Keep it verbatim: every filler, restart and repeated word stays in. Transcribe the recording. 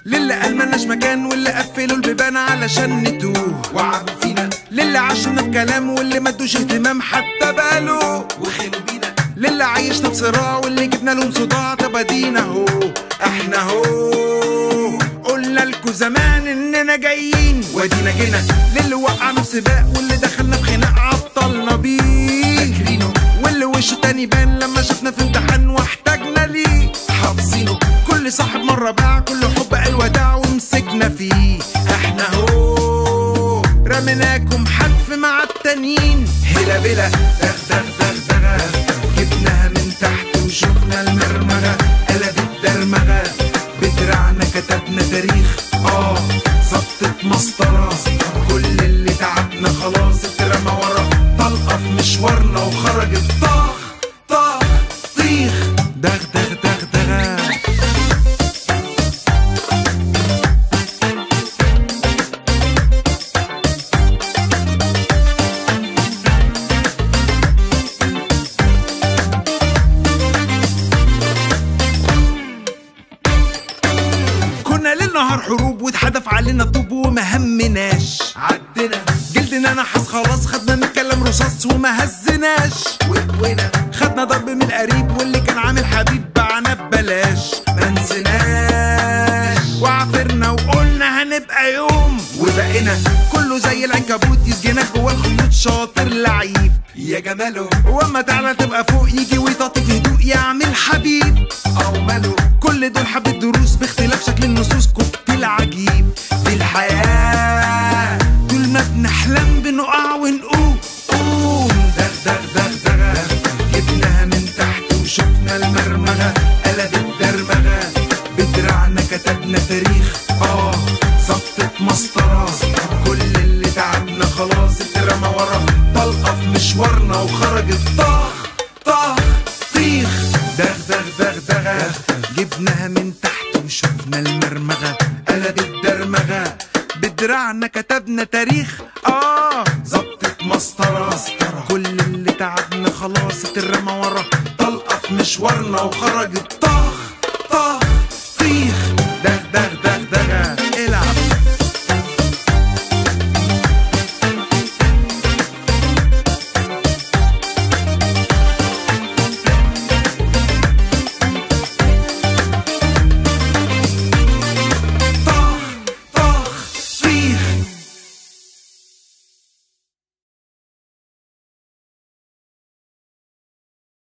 للي قال ملناش مكان واللي قفلوا البيبان علشان نتوه وعبوا فينا، للي عاشنا بكلام واللي ما ادوش اهتمام حتى باله، وخانوا بينا، للي عايشنا بصراع واللي جبنا لهم صداع. طب ادينا اهو، احنا اهو قلنا لكم زمان اننا جايين وادينا جينا. للي وقعنا في سباق واللي دخلنا في خناق عطلنا بيه فاكرينه، واللي وشه تاني بان لما شفنا في امتحان واحتاجنا ليه حافظينه. كل صاحب مرة باع، كل حب قال وداع ومسكنا فيه. احنا اهو رميناكم حتف مع التانيين. هلا بلا دغ دغ دغ دغ، جبناها من تحت وشفنا المرمغة قلبت درمغة. بدراعنا كتبنا تاريخ، اه ظبطت مسطرة. كل اللي تعبنا خلاص اترمى ورا، طلقة في مشوارنا وخرجت طخ طخ طيخ. دغ دغ دغ دغ. كنا ليل نهار حروب واتحدف علينا طوب وما همناش. عدنا جلدنا نحس خلاص، خدنا من كلام رصاص وما هزناش. وقوينا، خدنا ضرب من القريب واللي كان عامل حبيب باعنا ببلاش. ما نسيناش، وعافرنا وقلنا هنبقى يوم وبقينا كله زي العنكبوت يسجنك جوا الخيوط. شاطر لعيب يا جماله، واما تعلى تبقى فوق يجي ويطاطي في هدوء يعمل حبيب. او ماله، كل دول حبة دروس باختلاف شكل النصوص. كوكتيل عجيب في الحياة طول ما بنحلم بنقع ونقوم. قوم دغ دغ دغ دغ، جبناها من تحت وشفنا المرمغة قلبت درمغة. بدراعنا كتبنا تاريخ، اه ظبطت مسطرة. كل اللي تعبنا خلاص اترمى ورا، طلقة في مشوارنا وخرجت طخ طخ طيخ. دغ دغ دغ دغ. جبناها من تحت وشفنا المرمغة قلبت درمغة. بدراعنا كتبنا تاريخ، اه ظبطت مسطرة. كل اللي تعبنا خلاص اترمى ورا، طلقة في مشوارنا وخرجت طخ